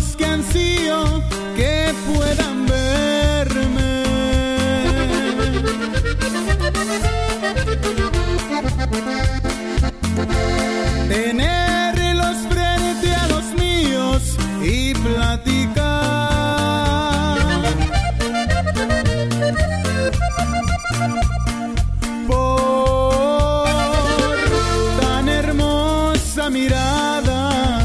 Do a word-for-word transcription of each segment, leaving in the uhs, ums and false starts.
ojos que ansío que puedan verme. Tenerlos frente a los míos y platicar. Por tan hermosa mirada.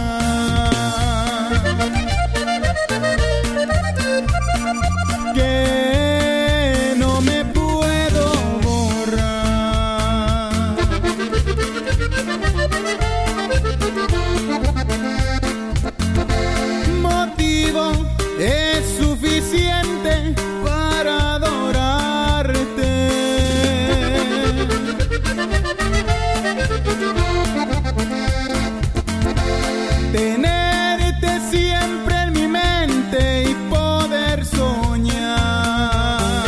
Que no me puedo borrar. Motivo es suficiente para adorarte. Tenerte siempre en mi mente y poder soñar.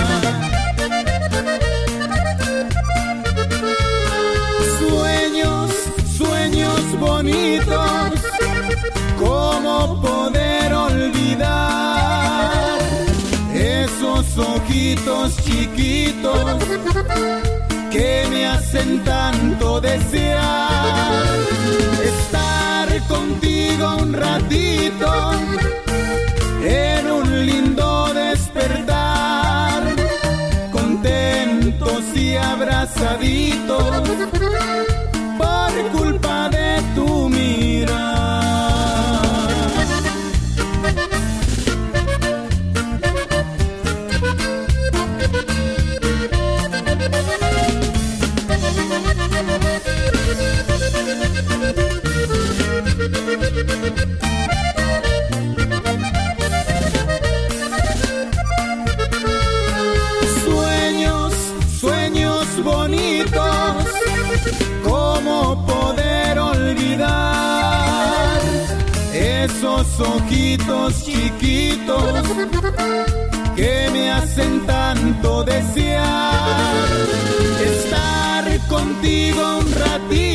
Sueños, sueños bonitos, ¿cómo poder olvidar esos ojitos chiquitos que me hacen tanto desear estar contigo un ratito en un lindo despertar, contentos y abrazaditos por culpa de tu mirar. Sueños, sueños bonitos, ¿cómo poder olvidar esos ojitos chiquitos que me hacen tanto desear estar contigo un ratito